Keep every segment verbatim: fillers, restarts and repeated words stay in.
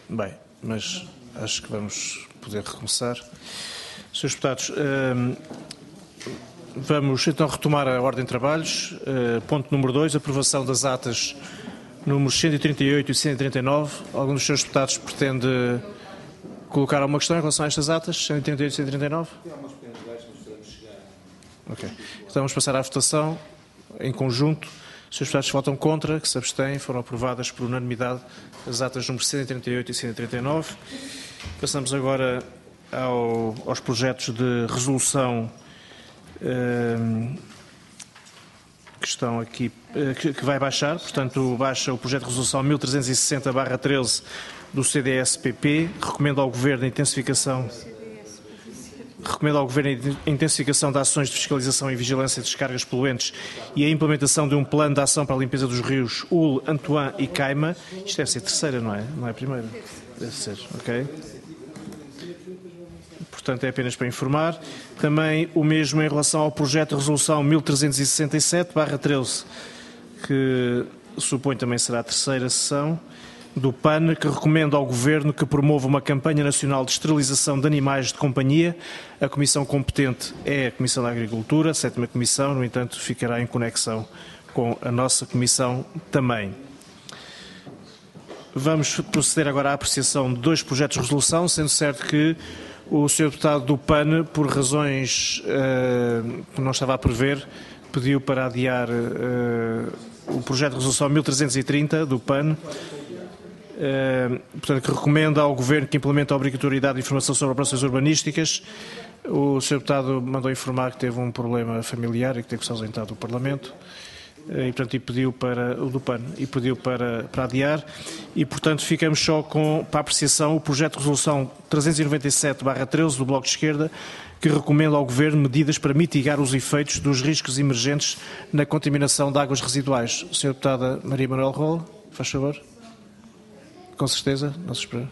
Bem, mas acho que vamos poder recomeçar. senhores Deputados, vamos então retomar a ordem de trabalhos. Ponto número dois, aprovação das atas números cento e trinta e oito e cento e trinta e nove. Algum dos senhores deputados pretende colocar alguma questão em relação a estas atas, cento e trinta e oito e cento e trinta e nove? Ok. Então vamos passar à votação em conjunto. Os senhores deputados que votam contra, que se abstêm, foram aprovadas por unanimidade as atas números cento e trinta e oito e cento e trinta e nove. Passamos agora ao, aos projetos de resolução eh, que estão aqui, eh, que, que vai baixar. Portanto, baixa o projeto de resolução mil trezentos e sessenta barra treze do C D S P P. Recomenda ao Governo a intensificação... Recomenda ao Governo a intensificação de ações de fiscalização e vigilância de descargas poluentes e a implementação de um plano de ação para a limpeza dos rios Ul, Antoine e Caima. Isto deve ser a terceira, não é? Não é a primeira? Deve ser, ok. Portanto, é apenas para informar. Também o mesmo em relação ao projeto de resolução mil trezentos e sessenta e sete barra treze, que suponho também será a terceira sessão, do P A N, que recomenda ao Governo que promova uma campanha nacional de esterilização de animais de companhia. A comissão competente é a Comissão da Agricultura, a sétima Comissão, no entanto, ficará em conexão com a nossa Comissão também. Vamos proceder agora à apreciação de dois projetos de resolução, sendo certo que o senhor Deputado do P A N, por razões uh, que não estava a prever, pediu para adiar uh, o projeto de resolução mil trezentos e trinta do P A N, Uh, portanto, que recomenda ao Governo que implemente a obrigatoriedade de informação sobre operações urbanísticas. O senhor Deputado mandou informar que teve um problema familiar e que teve que se ausentar do Parlamento, uh, e, portanto, e pediu para o do P A N, e pediu para, para adiar, e, portanto, ficamos só com, para a apreciação, o projeto de resolução trezentos e noventa e sete barra treze do Bloco de Esquerda, que recomenda ao Governo medidas para mitigar os efeitos dos riscos emergentes na contaminação de águas residuais. O senhor Deputada Maria Manuel Rola, faz favor. Com certeza, não se espera.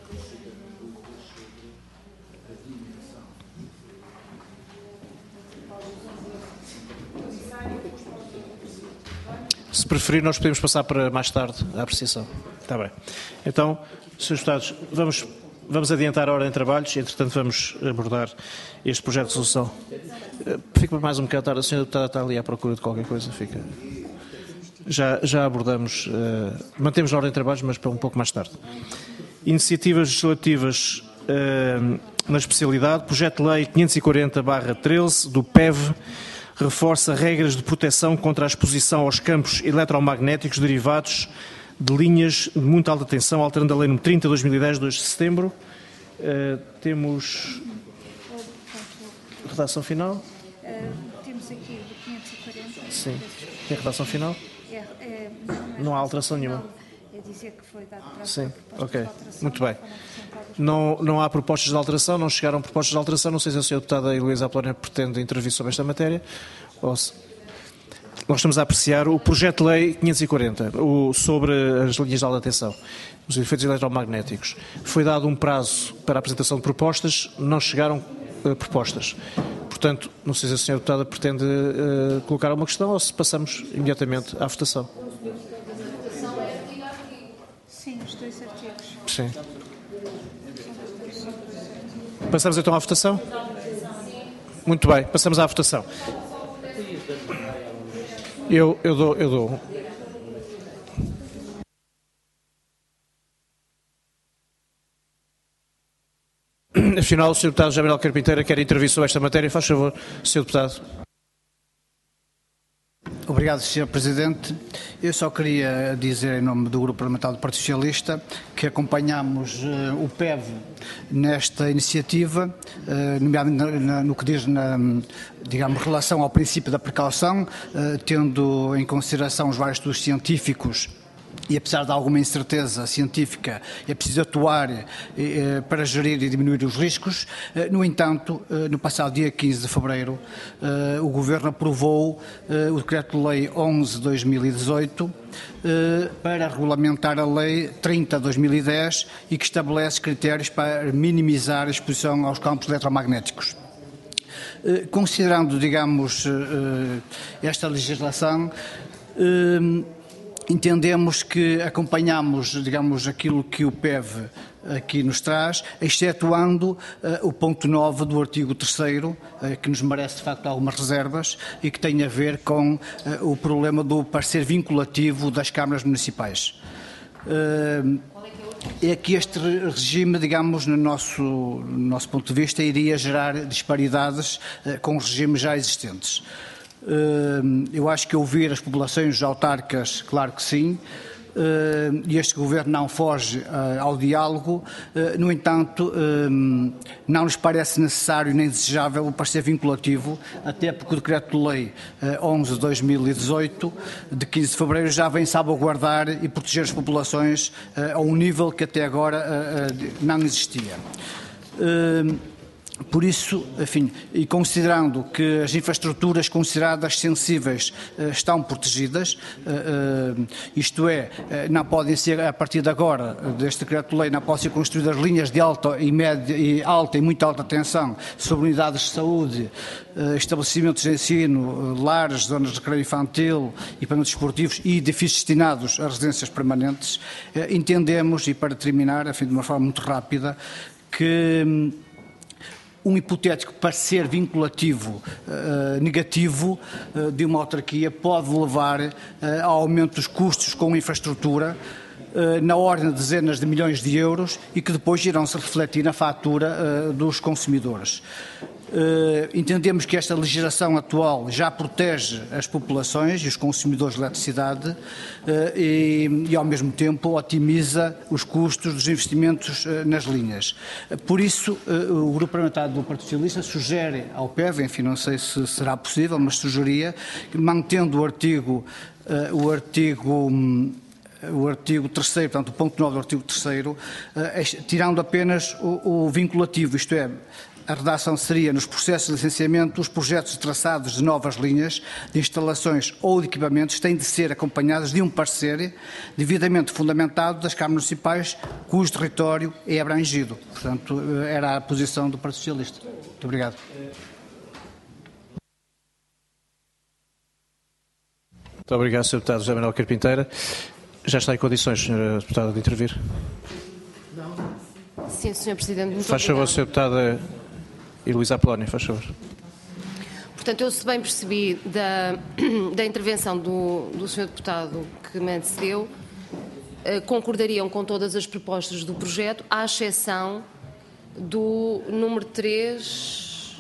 Se preferir, nós podemos passar para mais tarde a apreciação. Está bem. Então, senhores deputados, vamos, vamos adiantar a ordem de trabalhos e, entretanto, vamos abordar este projeto de resolução. Fica para mais um bocado tarde. A senhora deputada está ali à procura de qualquer coisa. Fica... Já, já abordamos, uh, mantemos a ordem de trabalhos, mas para um pouco mais tarde. Iniciativas legislativas uh, na especialidade. Projeto de Lei quinhentos e quarenta barra treze do P E V reforça regras de proteção contra a exposição aos campos eletromagnéticos derivados de linhas de muita alta tensão, alterando a Lei número trinta de dois mil e dez, de dois de setembro. Uh, temos redação final? Uh, temos aqui o quinhentos e quarenta. Sim. Tem redação final? É, é, não, não há alteração nenhuma. É dizer que foi dado para Sim, a ok. Muito bem. Não, não há propostas de alteração, não chegaram propostas de alteração. Não sei se a senhora deputada Heloísa Apolónia pretende intervir sobre esta matéria. Ou se... Nós estamos a apreciar o projeto de lei quinhentos e quarenta, o, sobre as linhas de alta tensão, os efeitos eletromagnéticos. Foi dado um prazo para a apresentação de propostas, não chegaram uh, propostas. Portanto, não sei se a senhora deputada pretende uh, colocar alguma questão ou se passamos imediatamente à votação. Sim, os dois artigos. Sim. Passamos então à votação? Muito bem, passamos à votação. Eu, eu dou... Eu dou. Afinal, o senhor Deputado José Manuel Carpinteira quer intervir sobre esta matéria. Faz favor, senhor Deputado. Obrigado, senhor Presidente. Eu só queria dizer, em nome do Grupo Parlamentar do Partido Socialista, que acompanhamos uh, o P E V nesta iniciativa, uh, nomeadamente no, no que diz na, digamos, relação ao princípio da precaução, uh, tendo em consideração os vários estudos científicos. E apesar de alguma incerteza científica, é preciso atuar eh, para gerir e diminuir os riscos. Eh, no entanto, eh, no passado dia quinze de fevereiro, eh, o Governo aprovou eh, o Decreto-Lei onze de dois mil e dezoito eh, para regulamentar a Lei trinta de dois mil e dez e que estabelece critérios para minimizar a exposição aos campos eletromagnéticos. Eh, considerando, digamos, eh, esta legislação, eh, entendemos que acompanhamos, digamos, aquilo que o P E V aqui nos traz, excetuando uh, o ponto nove do artigo terceiro, uh, que nos merece de facto algumas reservas e que tem a ver com uh, o problema do parecer vinculativo das câmaras municipais. Uh, é que este regime, digamos, no nosso, no nosso ponto de vista, iria gerar disparidades uh, com os regimes já existentes. Uh, eu acho que ouvir as populações autárquicas, claro que sim, e este Governo não foge uh, ao diálogo, uh, no entanto, um, não nos parece necessário nem desejável o parecer vinculativo, até porque o Decreto-Lei uh, onze de dois mil e dezoito, de quinze de fevereiro, já vem salvaguardar e proteger as populações uh, a um nível que até agora uh, uh, não existia. Uh, Por isso, enfim, e considerando que as infraestruturas consideradas sensíveis uh, estão protegidas, uh, uh, isto é, uh, não podem ser, a partir de agora, uh, deste decreto-lei, não podem ser construídas linhas de alta e média e alta e muito alta tensão sobre unidades de saúde, uh, estabelecimentos de ensino, uh, lares, zonas de recreio infantil, equipamentos esportivos e edifícios destinados a residências permanentes. Uh, entendemos, e para terminar, enfim, de uma forma muito rápida, que um, um hipotético parecer vinculativo uh, negativo uh, de uma autarquia pode levar uh, ao aumento dos custos com infraestrutura uh, na ordem de dezenas de milhões de euros e que depois irão se refletir na fatura uh, dos consumidores. Uh, entendemos que esta legislação atual já protege as populações e os consumidores de eletricidade uh, e, e, ao mesmo tempo, otimiza os custos dos investimentos uh, nas linhas. Uh, por isso, uh, o Grupo Parlamentar do Partido Socialista sugere ao P E V, enfim, não sei se será possível, mas sugeria, que, mantendo o artigo, uh, o artigo um, o artigo terceiro, portanto, o ponto nove do artigo terceiro, uh, tirando apenas o, o vinculativo, isto é, a redação seria, nos processos de licenciamento, os projetos traçados de novas linhas de instalações ou de equipamentos têm de ser acompanhados de um parecer devidamente fundamentado das câmaras municipais cujo território é abrangido. Portanto, era a posição do Partido Socialista. Muito obrigado. Muito obrigado, senhor Deputado José Manuel Carpinteira. Já está em condições, senhora Deputada, de intervir? Sim, senhor Presidente. Muito faz favor, senhora Deputada Heloísa Apolónia, faz favor. Portanto, eu se bem percebi da, da intervenção do, do senhor Deputado que me antecedeu, eh, concordariam com todas as propostas do projeto, à exceção do número três,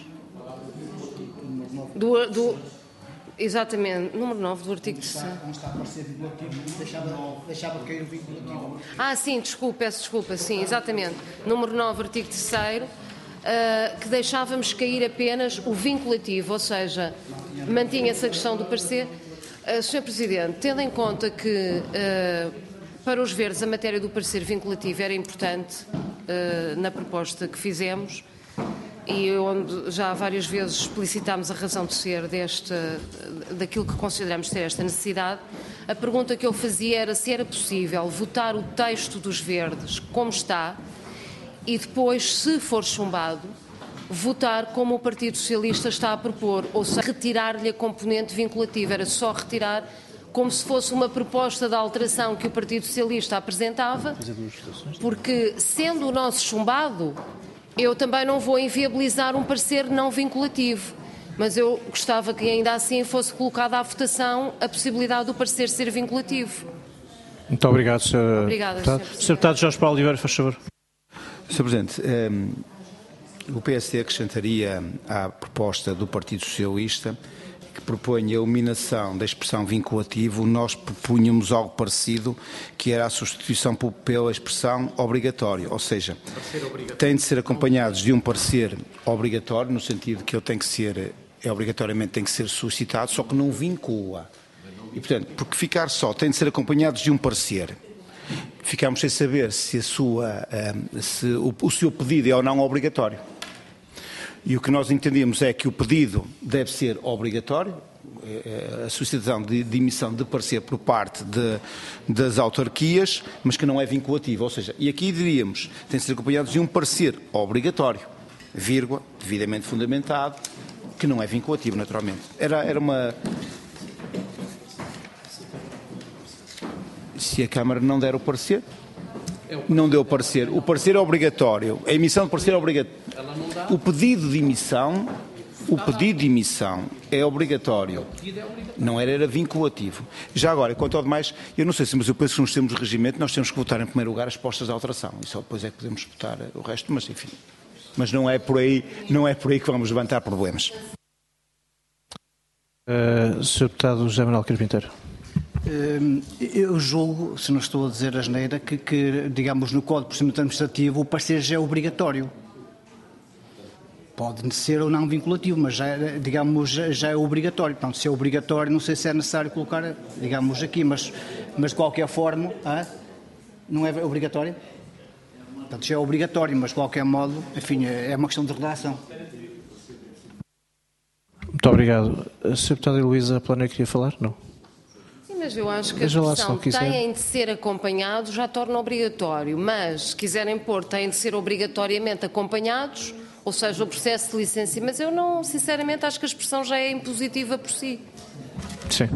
do, do, exatamente, número nove do artigo terceiro. Não está a parecer vinculativo, deixava, deixava cair o vinculativo. Ah, sim, desculpe, peço desculpa, sim, exatamente. Número nove, artigo terceiro. Uh, que deixávamos cair apenas o vinculativo, ou seja, mantinha-se a questão do parecer. Uh, senhor Presidente, tendo em conta que uh, para os verdes a matéria do parecer vinculativo era importante uh, na proposta que fizemos e onde já várias vezes explicitámos a razão de ser deste, daquilo que consideramos ter esta necessidade, a pergunta que eu fazia era se era possível votar o texto dos verdes como está e depois, se for chumbado, votar como o Partido Socialista está a propor, ou seja, retirar-lhe a componente vinculativa. Era só retirar como se fosse uma proposta de alteração que o Partido Socialista apresentava, porque, sendo o nosso chumbado, eu também não vou inviabilizar um parecer não vinculativo. Mas eu gostava que ainda assim fosse colocada à votação a possibilidade do parecer ser vinculativo. Muito obrigado, senhor Obrigada, Deputado. senhor senhor Deputado Jorge Paulo Oliveira, faz favor. senhor Presidente, um, o P S D acrescentaria à proposta do Partido Socialista que propõe a eliminação da expressão vinculativo. Nós propunhamos algo parecido, que era a substituição pela expressão obrigatório, ou seja, têm de ser acompanhados de um parecer obrigatório, no sentido que ele tem que ser, é obrigatoriamente tem que ser solicitado, só que não vincula. E, portanto, porque ficar só, tem de ser acompanhados de um parecer. Ficamos sem saber se, a sua, se o, o seu pedido é ou não obrigatório. E o que nós entendemos é que o pedido deve ser obrigatório, a solicitação de, de emissão de parecer por parte de, das autarquias, mas que não é vinculativo. Ou seja, e aqui diríamos, tem de ser acompanhados de um parecer obrigatório, vírgula, devidamente fundamentado, que não é vinculativo, naturalmente. Era, era uma... Se a Câmara não der o parecer, não deu o parecer. O parecer é obrigatório. A emissão de parecer é obrigatório. O pedido de emissão, o pedido de emissão é obrigatório. Não era, era vinculativo. Já agora, quanto ao demais, eu não sei se, mas eu penso que nos termos de regimento nós temos que votar em primeiro lugar as postas de alteração. E só depois é que podemos votar o resto, mas enfim. Mas não é por aí, não é por aí que vamos levantar problemas. Uh, senhor Deputado José Manuel Carpinteiro. Eu julgo, se não estou a dizer asneira, que, que digamos, no Código de Procedimento Administrativo o parecer já é obrigatório. Pode ser ou não vinculativo, mas já, digamos, já é obrigatório. Portanto, se é obrigatório, não sei se é necessário colocar, digamos, aqui, mas, mas de qualquer forma, ah, não é obrigatório? Portanto, já é obrigatório, mas de qualquer modo, enfim, é uma questão de redação. Muito obrigado. A senhora Deputada Heloísa Planeiro queria falar? Não. Sim, mas eu acho que a Veja lá, expressão se não quiser. têm de ser acompanhados já torna obrigatório, mas se quiserem pôr têm de ser obrigatoriamente acompanhados, ou seja, o processo de licenciamento, mas eu não, sinceramente, acho que a expressão já é impositiva por si. Sim.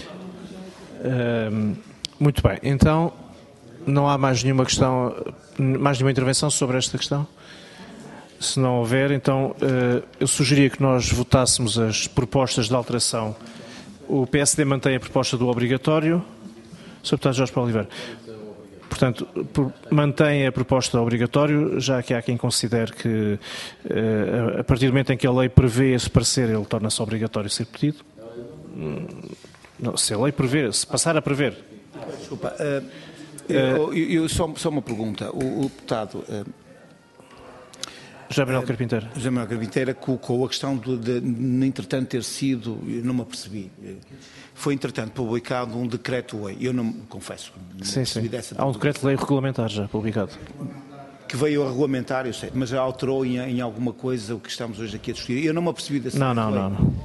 Uh, muito bem. Então, não há mais nenhuma questão, mais nenhuma intervenção sobre esta questão? Se não houver, então uh, eu sugeria que nós votássemos as propostas de alteração. O P S D mantém a proposta do obrigatório. senhor Deputado Jorge Paulo Oliveira. Portanto, por, mantém a proposta obrigatório, já que há quem considere que uh, a partir do momento em que a lei prevê esse parecer, ele torna-se obrigatório ser pedido. Não, se a lei prevê, se passar a prever. Desculpa, uh, eu, eu, eu, só, só uma pergunta. O, o deputado uh, José Manuel Carpinteiro. José Manuel Carpinteiro colocou a questão de, de, de, entretanto, ter sido, eu não me apercebi, foi, entretanto, publicado um decreto-lei, eu não confesso. Não sim, sim. Dessa há um decreto-lei regulamentar já publicado. Que veio a regulamentar, eu sei, mas já alterou em, em alguma coisa o que estamos hoje aqui a discutir. Eu não me apercebi desse Não, não, não, não.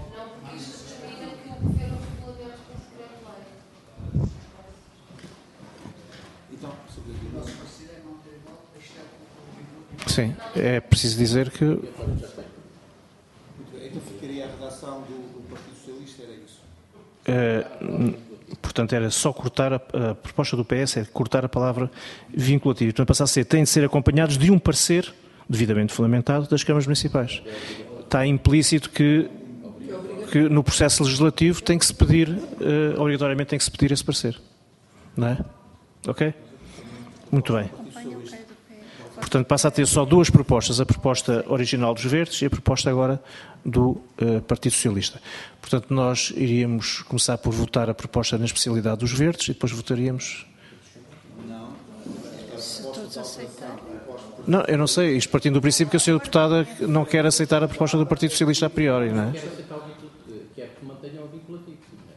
Sim, é preciso dizer que... Então ficaria a redação do, do Partido Socialista, era isso? Uh, portanto, era só cortar, a, a proposta do P S é cortar a palavra vinculativo. Portanto, passar a ser, têm de ser acompanhados de um parecer devidamente fundamentado das câmaras municipais. Está implícito que, que no processo legislativo tem que se pedir, uh, obrigatoriamente tem que se pedir esse parecer. Não é? Ok? Muito bem. Portanto, passa a ter só duas propostas, a proposta original dos Verdes e a proposta agora do uh, Partido Socialista. Portanto, nós iríamos começar por votar a proposta na especialidade dos Verdes e depois votaríamos... Se todos aceitarem. Não, eu não sei, isto partindo do princípio que a senhora Deputada não quer aceitar a proposta do Partido Socialista a priori, não é? Quer aceitar o vinculativo, quer que mantenham o vinculativo.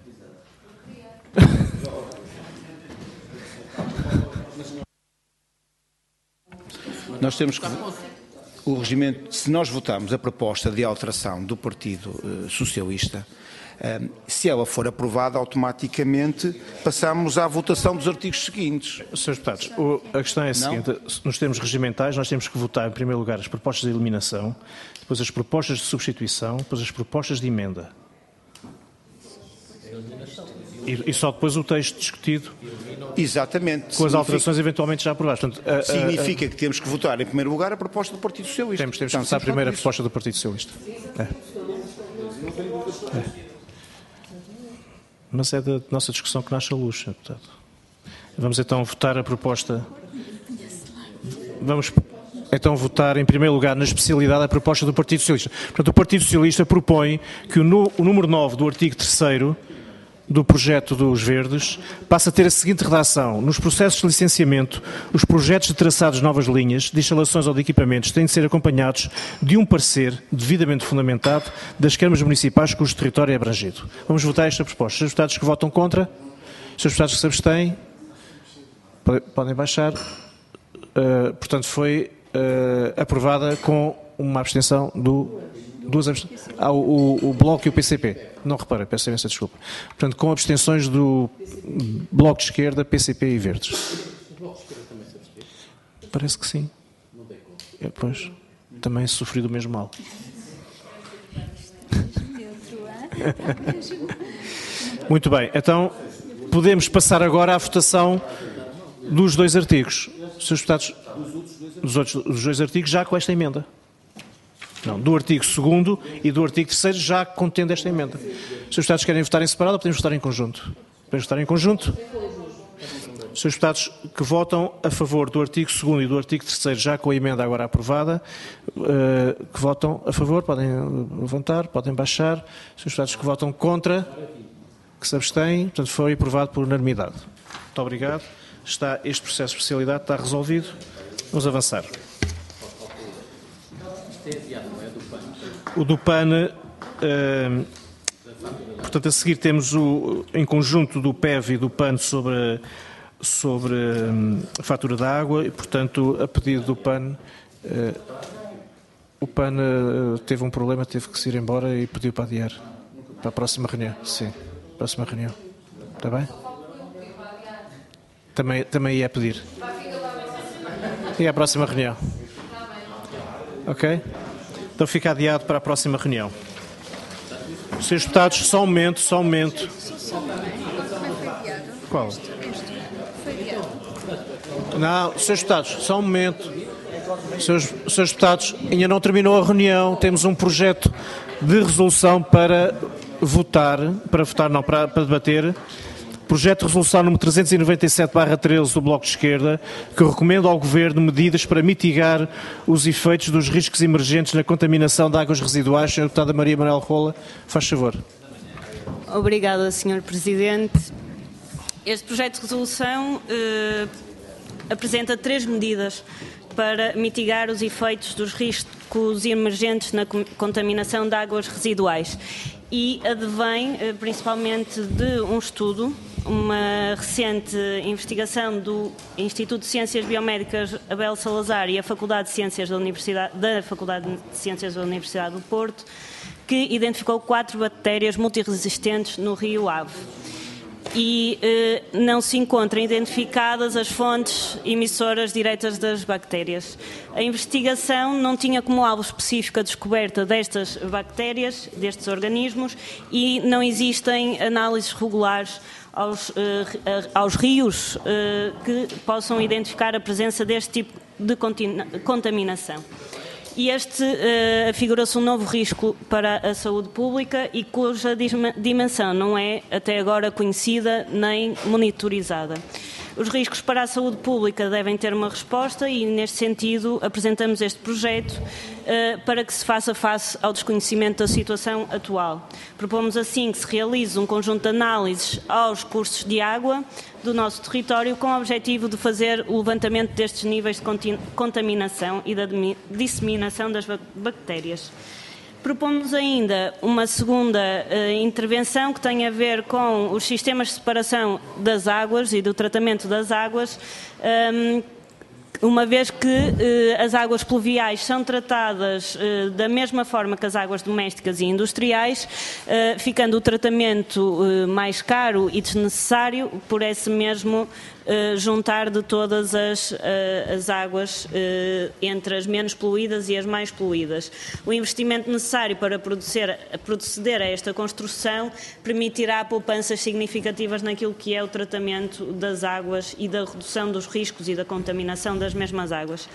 Nós temos que, o regimento, se nós votarmos a proposta de alteração do Partido uh, Socialista, uh, se ela for aprovada, automaticamente passamos à votação dos artigos seguintes. senhores Deputados, o, a questão é a seguinte, Não? nos termos regimentais nós temos que votar em primeiro lugar as propostas de eliminação, depois as propostas de substituição, depois as propostas de emenda. E, e só depois o texto discutido. Exatamente. Com as alterações eventualmente já aprovadas. Portanto, a, a, significa a, que temos que votar em primeiro lugar a proposta do Partido Socialista. Temos, temos que votar primeiro a proposta do Partido Socialista. É. É. Mas é da nossa discussão que nasce a luz, senhor Deputado. Vamos então votar a proposta. Vamos então votar em primeiro lugar na especialidade a proposta do Partido Socialista. Portanto, o Partido Socialista propõe que o, no, o número nove do artigo terceiro do projeto dos Verdes passa a ter a seguinte redação: nos processos de licenciamento, os projetos de traçados de novas linhas, de instalações ou de equipamentos têm de ser acompanhados de um parecer devidamente fundamentado das câmaras municipais cujo território é abrangido. Vamos votar esta proposta. Os deputados que votam contra, os deputados que se abstêm, podem baixar. Uh, portanto, foi uh, aprovada com uma abstenção do... Duas abstenções. Ah, o, o Bloco e o P C P. Não reparei, peço imensa desculpa. Portanto, com abstenções do Bloco de Esquerda, P C P e Verdes. O Bloco de Esquerda também se absteve? Parece que sim. Não dei conta. É, pois, também sofri do mesmo mal. Muito bem, então podemos passar agora à votação dos dois artigos. senhores Deputados, dos, outros, dos dois artigos já com esta emenda. Não, do artigo segundo e do artigo terceiro já contendo esta emenda. Se os deputados querem votar em separado, podemos votar em conjunto. Podemos votar em conjunto? Os senhores deputados que votam a favor do artigo segundo e do artigo terceiro, já com a emenda agora aprovada, uh, que votam a favor, podem levantar, podem baixar. Os senhores deputados que votam contra, que se abstêm, portanto foi aprovado por unanimidade. Muito obrigado. Está, este processo de especialidade está resolvido. Vamos avançar. O do P A N, uh, portanto, a seguir temos o, em conjunto do P E V e do P A N sobre, sobre um, a fatura da água e, portanto, a pedido do P A N, uh, o P A N uh, teve um problema, teve que se ir embora e pediu para adiar para a próxima reunião. Sim, próxima reunião. Está bem? Também, também ia pedir. E à próxima reunião. Ok? Então fica adiado para a próxima reunião. senhores deputados, só um momento, só um momento. Qual? Não, senhores deputados, só um momento. Senhores, senhores deputados, ainda não terminou a reunião. Temos um projeto de resolução para votar, para votar não, para, para debater. Projeto de resolução número trezentos e noventa e sete barra treze do Bloco de Esquerda, que recomenda ao Governo medidas para mitigar os efeitos dos riscos emergentes na contaminação de águas residuais. Senhora Deputada Maria Manuel Rola, faz favor. Obrigada, senhor Presidente. Este projeto de resolução eh, apresenta três medidas para mitigar os efeitos dos riscos emergentes na contaminação de águas residuais e advém eh, principalmente de um estudo, uma recente investigação do Instituto de Ciências Biomédicas Abel Salazar e a Faculdade de Ciências da, Universidade, da Faculdade de Ciências da Universidade do Porto, que identificou quatro bactérias multiresistentes no rio Ave. E eh, não se encontram identificadas as fontes emissoras diretas das bactérias. A investigação não tinha como alvo específico a descoberta destas bactérias, destes organismos, e não existem análises regulares aos, eh, aos rios eh, que possam identificar a presença deste tipo de contaminação. E este uh, afigura-se um novo risco para a saúde pública e cuja dimensão não é até agora conhecida nem monitorizada. Os riscos para a saúde pública devem ter uma resposta e, neste sentido, apresentamos este projeto uh, para que se faça face ao desconhecimento da situação atual. Propomos assim que se realize um conjunto de análises aos cursos de água do nosso território com o objetivo de fazer o levantamento destes níveis de contaminação e da disseminação das bactérias. Propomos ainda uma segunda uh, intervenção que tem a ver com os sistemas de separação das águas e do tratamento das águas, um, uma vez que uh, as águas pluviais são tratadas uh, da mesma forma que as águas domésticas e industriais, uh, ficando o tratamento uh, mais caro e desnecessário por esse mesmo uh, juntar de todas as, uh, as águas uh, entre as menos poluídas e as mais poluídas. O investimento necessário para proceder, proceder a esta construção permitirá poupanças significativas naquilo que é o tratamento das águas e da redução dos riscos e da contaminação das das mesmas águas.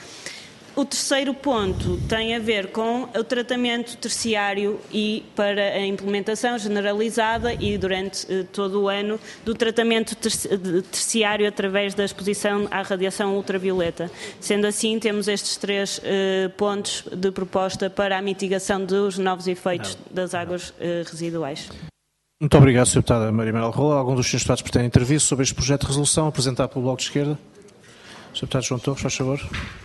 O terceiro ponto tem a ver com o tratamento terciário e para a implementação generalizada e durante eh, todo o ano do tratamento terciário através da exposição à radiação ultravioleta. Sendo assim, temos estes três eh, pontos de proposta para a mitigação dos novos efeitos Não. das águas eh, residuais. Muito obrigado, senhora Deputada Maria Manuel Rola. Algum dos senhores deputados pretende intervir sobre este projeto de resolução apresentado pelo Bloco de Esquerda? senhor Deputado João Torres, faz favor.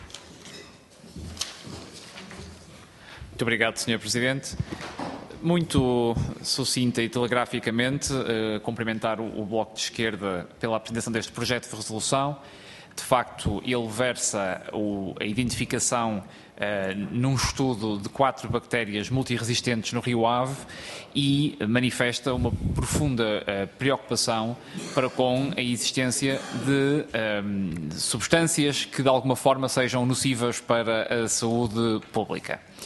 Muito obrigado, senhor Presidente. Muito sucinta e telegraficamente, eh, cumprimentar o, o Bloco de Esquerda pela apresentação deste projeto de resolução. De facto, ele versa o, a identificação Uh, num estudo de quatro bactérias multiresistentes no rio Ave e manifesta uma profunda uh, preocupação para com a existência de um, substâncias que de alguma forma sejam nocivas para a saúde pública.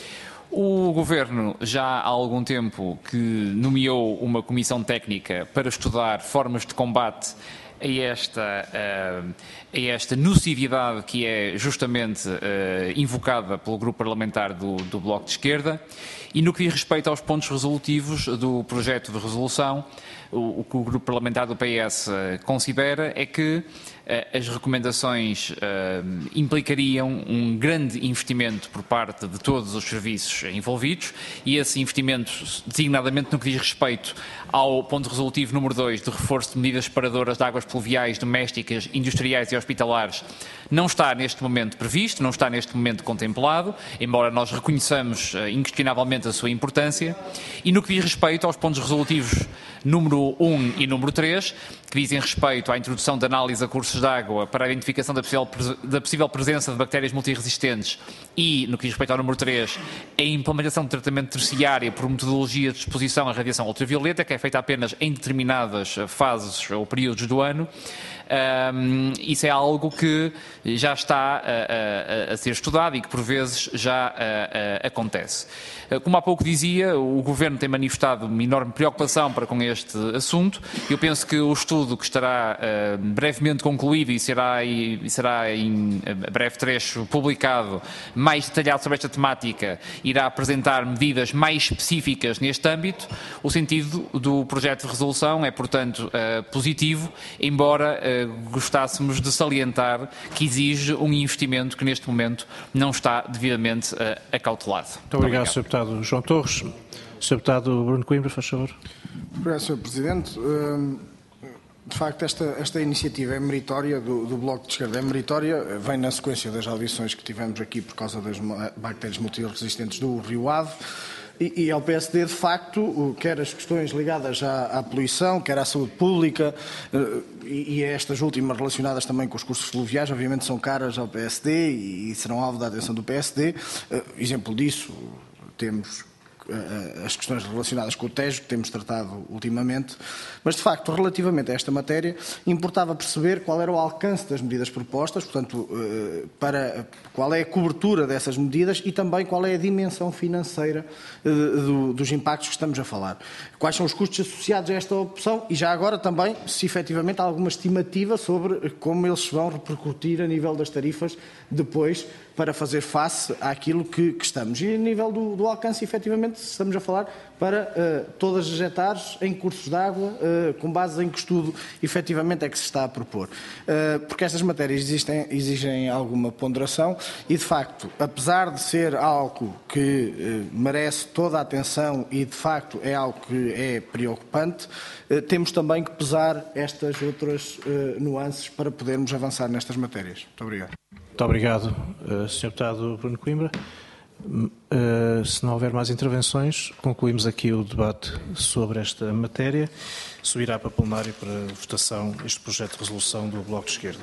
O Governo já há algum tempo que nomeou uma comissão técnica para estudar formas de combate a esta, a esta nocividade que é justamente invocada pelo grupo parlamentar do, do Bloco de Esquerda. E no que diz respeito aos pontos resolutivos do projeto de resolução, o, o que o grupo parlamentar do P S considera é que as recomendações uh, implicariam um grande investimento por parte de todos os serviços envolvidos e esse investimento, designadamente no que diz respeito ao ponto resolutivo número dois, de reforço de medidas separadoras de águas pluviais, domésticas, industriais e hospitalares, não está neste momento previsto, não está neste momento contemplado, embora nós reconheçamos uh, inquestionavelmente a sua importância. E no que diz respeito aos pontos resolutivos número um e número três, que dizem respeito à introdução de análise a cursos de água para a identificação da possível, da possível presença de bactérias multiresistentes e, no que diz respeito ao número três, a implementação de tratamento terciário por metodologia de exposição à radiação ultravioleta, que é feita apenas em determinadas fases ou períodos do ano. Um, isso é algo que já está a, a, a ser estudado e que por vezes já a, a, acontece. Como há pouco dizia, o Governo tem manifestado uma enorme preocupação para com este assunto. Eu penso que o estudo que estará uh, brevemente concluído e será, e será em breve trecho publicado mais detalhado sobre esta temática, irá apresentar medidas mais específicas neste âmbito. O sentido do projeto de resolução é, portanto, uh, positivo, embora uh, gostássemos de salientar que exige um investimento que neste momento não está devidamente uh, acautelado. Muito obrigado, senhor Deputado João Torres. senhor Deputado Bruno Coimbra, faz favor. Obrigado, senhor Presidente. De facto, esta, esta iniciativa é meritória do, do Bloco de Esquerda, é meritória, vem na sequência das audições que tivemos aqui por causa das bactérias multiresistentes do Rio Ave. E, e ao P S D, de facto, quer as questões ligadas à, à poluição, quer à saúde pública, e, e estas últimas relacionadas também com os cursos fluviais, obviamente são caras ao P S D e, e serão alvo da atenção do P S D. Exemplo disso, temos as questões relacionadas com o Tejo, que temos tratado ultimamente, mas de facto, relativamente a esta matéria, importava perceber qual era o alcance das medidas propostas, portanto, para qual é a cobertura dessas medidas e também qual é a dimensão financeira dos impactos que estamos a falar. Quais são os custos associados a esta opção e já agora também, se efetivamente há alguma estimativa sobre como eles se vão repercutir a nível das tarifas depois para fazer face àquilo que, que estamos. E a nível do, do alcance, efetivamente, estamos a falar para uh, todas as hectares em cursos de água, uh, com base em que estudo efetivamente é que se está a propor. Uh, porque estas matérias existem, exigem alguma ponderação e, de facto, apesar de ser algo que uh, merece toda a atenção e, de facto, é algo que é preocupante, uh, temos também que pesar estas outras uh, nuances para podermos avançar nestas matérias. Muito obrigado. Muito obrigado, uh, senhor Deputado Bruno Coimbra. Uh, se não houver mais intervenções, concluímos aqui o debate sobre esta matéria. Subirá para plenário para votação este projeto de resolução do Bloco de Esquerda.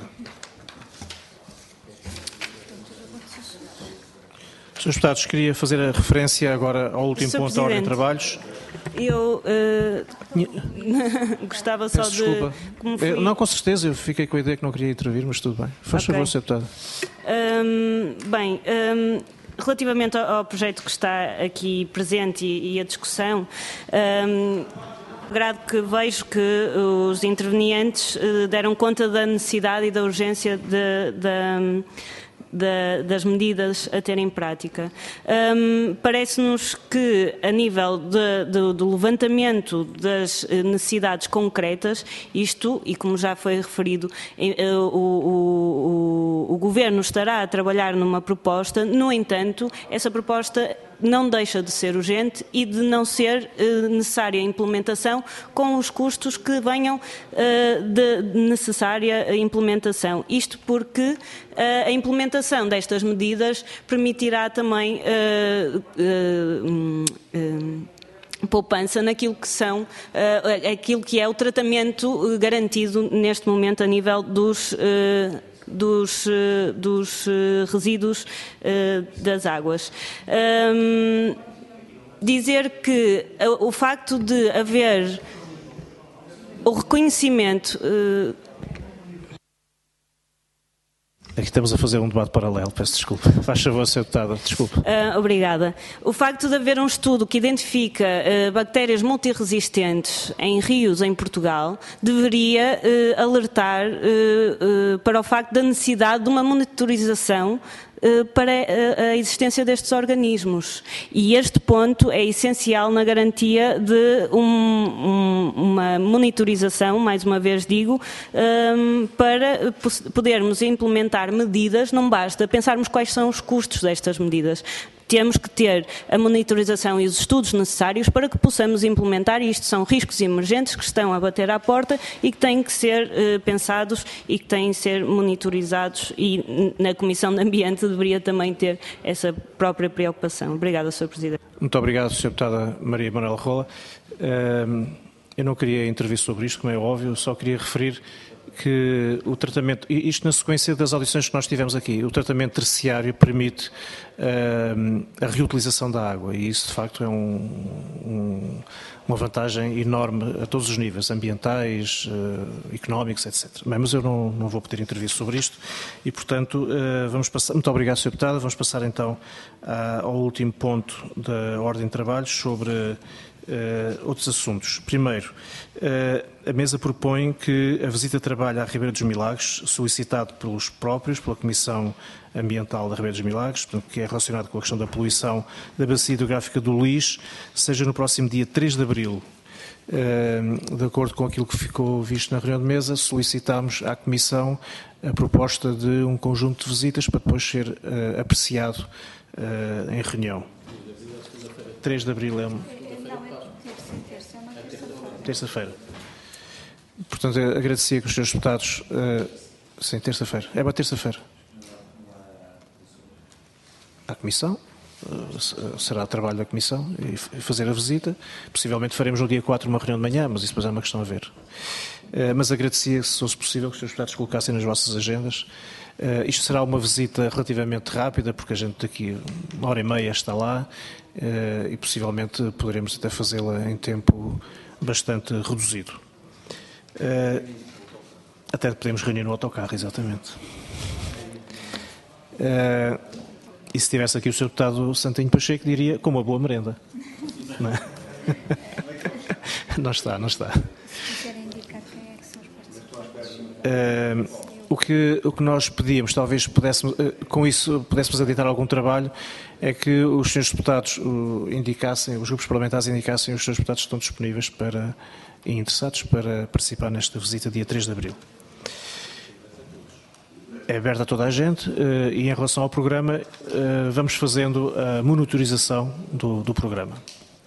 senhores Deputados, queria fazer a referência agora ao último ponto da ordem de trabalhos. Eu uh, gostava só Peço de... desculpa. Como fui... Não, com certeza, eu fiquei com a ideia que não queria intervir, mas tudo bem. Faz okay. favor, senhor Deputado. Um, bem, um, relativamente ao projeto que está aqui presente e, e a discussão, um, agrado que vejo que os intervenientes uh, deram conta da necessidade e da urgência de... de Da, das medidas a ter em prática. Um, parece-nos que, a nível de, de, do levantamento das necessidades concretas, isto, e como já foi referido, o, o, o, o Governo estará a trabalhar numa proposta, no entanto, essa proposta não deixa de ser urgente e de não ser uh, necessária a implementação com os custos que venham uh, de necessária implementação. Isto porque uh, a implementação destas medidas permitirá também uh, uh, uh, poupança naquilo que são, uh, aquilo que é o tratamento garantido neste momento a nível dos uh, Dos, dos resíduos uh, das águas. Um, dizer que o facto de haver o reconhecimento... Uh, Aqui estamos a fazer um debate paralelo, peço desculpa. Faz favor, senhor Deputado, desculpe. Uh, obrigada. O facto de haver um estudo que identifica uh, bactérias multiresistentes em rios em Portugal deveria uh, alertar uh, uh, para o facto da necessidade de uma monitorização para a existência destes organismos. E este ponto é essencial na garantia de um, um, uma monitorização, mais uma vez digo, um, para podermos implementar medidas. Não basta pensarmos quais são os custos destas medidas. Temos que ter a monitorização e os estudos necessários para que possamos implementar, e isto são riscos emergentes que estão a bater à porta e que têm que ser eh, pensados e que têm que ser monitorizados, e na Comissão de Ambiente deveria também ter essa própria preocupação. Obrigada, senhor Presidente. Muito obrigado, senhora Deputada Maria Manuela Rola. Eu não queria intervir sobre isto, como é óbvio, só queria referir que o tratamento, isto na sequência das audições que nós tivemos aqui, o tratamento terciário permite uh, a reutilização da água, e isso de facto é um, um, uma vantagem enorme a todos os níveis, ambientais, uh, económicos, etcétera. Bem, mas eu não, não vou poder intervir sobre isto e, portanto, uh, vamos passar. Muito obrigado, senhor Deputado. Vamos passar então uh, ao último ponto da ordem de trabalhos sobre uh, outros assuntos. Primeiro, uh, a mesa propõe que a visita de trabalho à Ribeira dos Milagres, solicitado pelos próprios, pela Comissão Ambiental da Ribeira dos Milagres, portanto, que é relacionado com a questão da poluição da bacia hidrográfica do Lis, seja no próximo dia três de abril. De acordo com aquilo que ficou visto na reunião de mesa, solicitámos à Comissão a proposta de um conjunto de visitas para depois ser uh, apreciado uh, em reunião. três de abril é um... terça-feira. Portanto, eu agradecia que os senhores deputados... Uh, sim, terça-feira. É para terça-feira. À Comissão. Uh, será trabalho da Comissão e fazer a visita. Possivelmente faremos no dia quatro uma reunião de manhã, mas isso depois é uma questão a ver. Uh, mas agradecia, se fosse possível, que os senhores deputados colocassem nas vossas agendas. Uh, isto será uma visita relativamente rápida, porque a gente daqui uma hora e meia está lá uh, e possivelmente poderemos até fazê-la em tempo bastante reduzido. Uh, até podemos reunir no autocarro, exatamente. Uh, e se estivesse aqui o senhor Deputado Santinho Pacheco, diria com uma boa merenda. Não é? Não está, não está. Se quiserem indicar quem é que são os participantes. Uh, o, que, o que nós pedíamos, talvez pudéssemos, uh, com isso pudéssemos adiantar algum trabalho, é que os senhores deputados uh, indicassem, os grupos parlamentares indicassem os senhores deputados que estão disponíveis para, e interessados para participar nesta visita dia três de abril. É aberta a toda a gente uh, e em relação ao programa uh, vamos fazendo a monitorização do, do programa.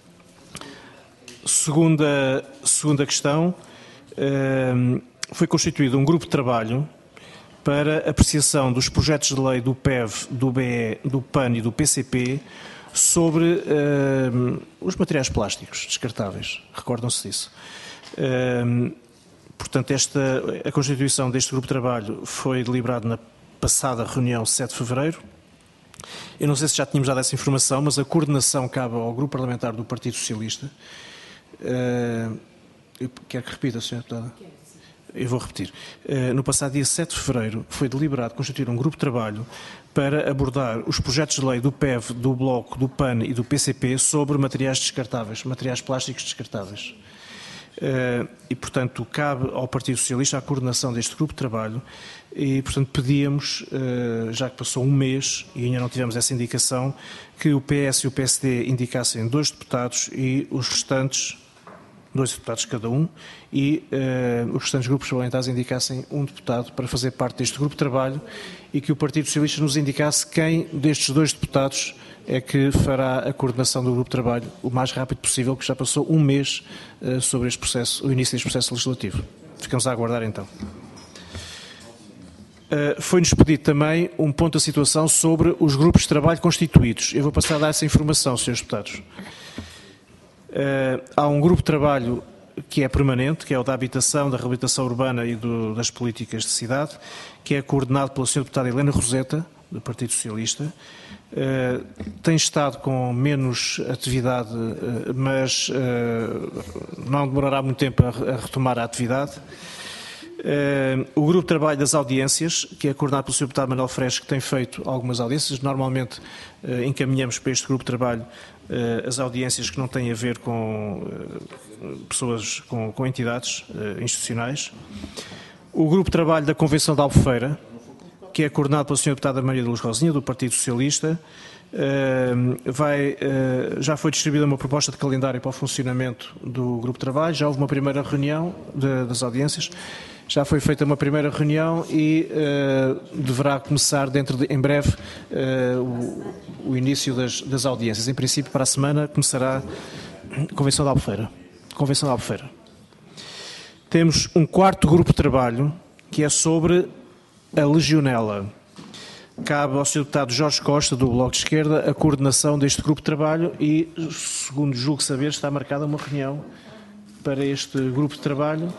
Segunda, segunda questão, uh, foi constituído um grupo de trabalho para apreciação dos projetos de lei do P E V, do B E, do P A N e do P C P sobre uh, os materiais plásticos descartáveis. Recordam-se disso. Uh, portanto, esta, a constituição deste grupo de trabalho foi deliberado na passada reunião sete de fevereiro. Eu não sei se já tínhamos dado essa informação, mas a coordenação cabe ao grupo parlamentar do Partido Socialista. Uh, eu quero que repita, senhora Deputada. Eu vou repetir. Uh, no passado dia sete de fevereiro foi deliberado constituir um grupo de trabalho para abordar os projetos de lei do P E V, do Bloco, do P A N e do P C P sobre materiais descartáveis, materiais plásticos descartáveis. Uh, e, portanto, cabe ao Partido Socialista a coordenação deste grupo de trabalho e, portanto, pedíamos, uh, já que passou um mês e ainda não tivemos essa indicação, que o P S e o P S D indicassem dois deputados e os restantes, dois deputados cada um, e uh, os restantes grupos parlamentares indicassem um deputado para fazer parte deste grupo de trabalho e que o Partido Socialista nos indicasse quem destes dois deputados é que fará a coordenação do grupo de trabalho o mais rápido possível, que já passou um mês uh, sobre este processo, o início deste processo legislativo. Ficamos a aguardar então. Uh, Foi-nos pedido também um ponto da situação sobre os grupos de trabalho constituídos. Eu vou passar a dar essa informação, senhores deputados. Uh, há um grupo de trabalho que é permanente, que é o da habitação, da reabilitação urbana e do, das políticas de cidade, que é coordenado pela senhora deputada Helena Roseta, do Partido Socialista. Uh, tem estado com menos atividade, uh, mas uh, não demorará muito tempo a, a retomar a atividade. Uh, o grupo de trabalho das audiências, que é coordenado pelo senhor Deputado Manuel Freixo, que tem feito algumas audiências. Normalmente uh, encaminhamos para este grupo de trabalho uh, as audiências que não têm a ver com uh, pessoas, com, com entidades uh, institucionais. O grupo de trabalho da Convenção de Albufeira, que é coordenado pela senhora Deputada Maria de Luz Rosinha, do Partido Socialista. Uh, vai, uh, já foi distribuída uma proposta de calendário para o funcionamento do grupo de trabalho, já houve uma primeira reunião de, das audiências, já foi feita uma primeira reunião e uh, deverá começar dentro de, em breve uh, o, o início das, das audiências. Em princípio, para a semana começará a Convenção de Albufeira. Convenção de Albufeira. Temos um quarto grupo de trabalho que é sobre a legionela. Cabe ao senhor Deputado Jorge Costa, do Bloco de Esquerda, a coordenação deste grupo de trabalho e, segundo julgo saber, está marcada uma reunião para este grupo de trabalho.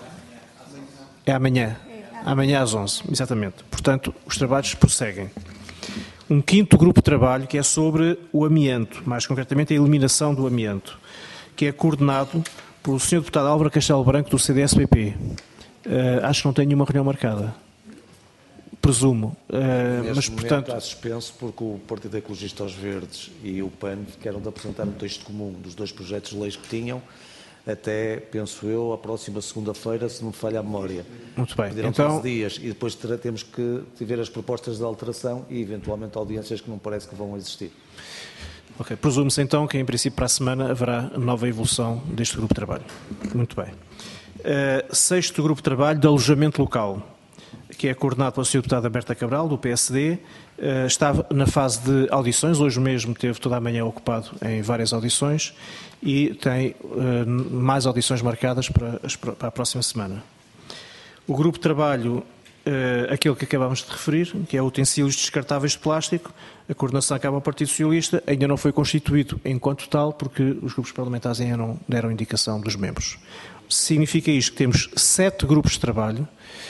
É amanhã. Amanhã às onze, exatamente. Portanto, os trabalhos prosseguem. Um quinto grupo de trabalho que é sobre o amianto, mais concretamente a eliminação do amianto, que é coordenado pelo senhor Deputado Álvaro Castelo Branco, do C D S P P. Uh, acho que não tem nenhuma reunião marcada. Presumo. Uh, Neste mas, momento portanto, está suspenso porque o Partido Ecologista aos Verdes e o P A N querem de apresentar um texto comum dos dois projetos de leis que tinham, até, penso eu, a próxima segunda-feira, se não me falha a memória. Muito bem. Pediram Então, quinze dias e depois terá, temos que ver as propostas de alteração e, eventualmente, audiências que não parece que vão existir. ok. Presume-se então que, em princípio, para a semana haverá nova evolução deste grupo de trabalho. Muito bem. Uh, sexto grupo de trabalho de alojamento local, que é coordenado pela senhora Deputada Berta Cabral, do P S D, uh, está na fase de audições. Hoje mesmo teve toda a manhã ocupado em várias audições e tem uh, mais audições marcadas para, as, para a próxima semana. O grupo de trabalho, uh, aquele que acabamos de referir, que é utensílios descartáveis de plástico, a coordenação acaba ao Partido Socialista, ainda não foi constituído enquanto tal, porque os grupos parlamentares ainda não deram indicação dos membros. Significa isto que temos sete grupos de trabalho,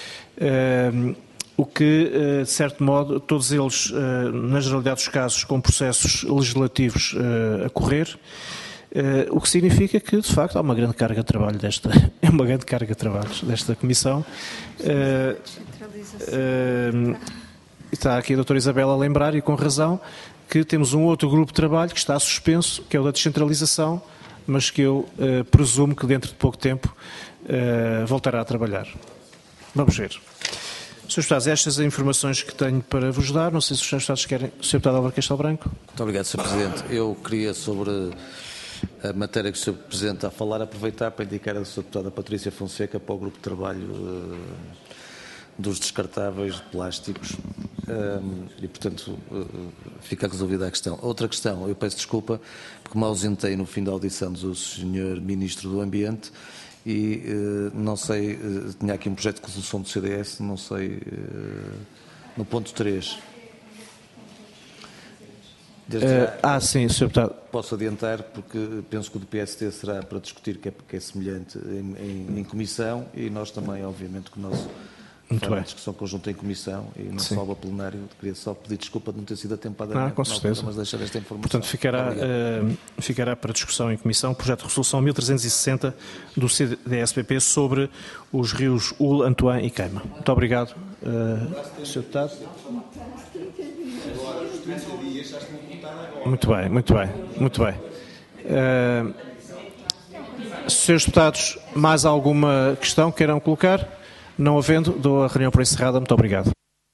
Uh, o que, uh, de certo modo, todos eles, uh, na generalidade dos casos, com processos legislativos uh, a correr, uh, o que significa que, de facto, há uma grande carga de trabalho desta, é uma grande carga de trabalho desta Comissão. Uh, uh, está aqui a doutora Isabela a lembrar, e com razão, que temos um outro grupo de trabalho que está suspenso, que é o da descentralização, mas que eu uh, presumo que dentro de pouco tempo uh, voltará a trabalhar. Vamos ver. senhores Deputados, estas informações que tenho para vos dar. Não sei se os senhores Deputados querem. senhor Deputado Álvaro Castelo Branco. Muito obrigado, senhor Presidente. Eu queria, sobre a matéria que o senhor Presidente está a falar, aproveitar para indicar à senhora Deputada Patrícia Fonseca para o grupo de trabalho uh, dos descartáveis de plásticos uh, e, portanto, uh, fica resolvida a questão. Outra questão, eu peço desculpa porque me ausentei no fim da audição do senhor Ministro do Ambiente e uh, não sei, uh, tinha aqui um projeto de resolução do C D S, não sei, uh, no ponto três. Desde já, Uh, ah, sim, senhor Deputado. Posso adiantar, porque penso que o do P S T será para discutir, que é, que é semelhante em, em, em comissão, e nós também, obviamente, que o nosso Muito bem. a discussão conjunta em comissão e não Sim. sobe a plenário. Queria só pedir desculpa de não ter sido atempada. Ah, com certeza. Mas deixar esta informação. Portanto, ficará, uh, ficará para discussão em comissão o projeto de resolução mil trezentos e sessenta do C D S P P sobre os rios Ul, Antoine e Queima. Muito obrigado, uh, senhor Deputado. Muito bem, muito bem, muito bem. Uh, senhores Deputados, mais alguma questão que queiram colocar? Não havendo, dou a reunião por encerrada. Muito obrigado.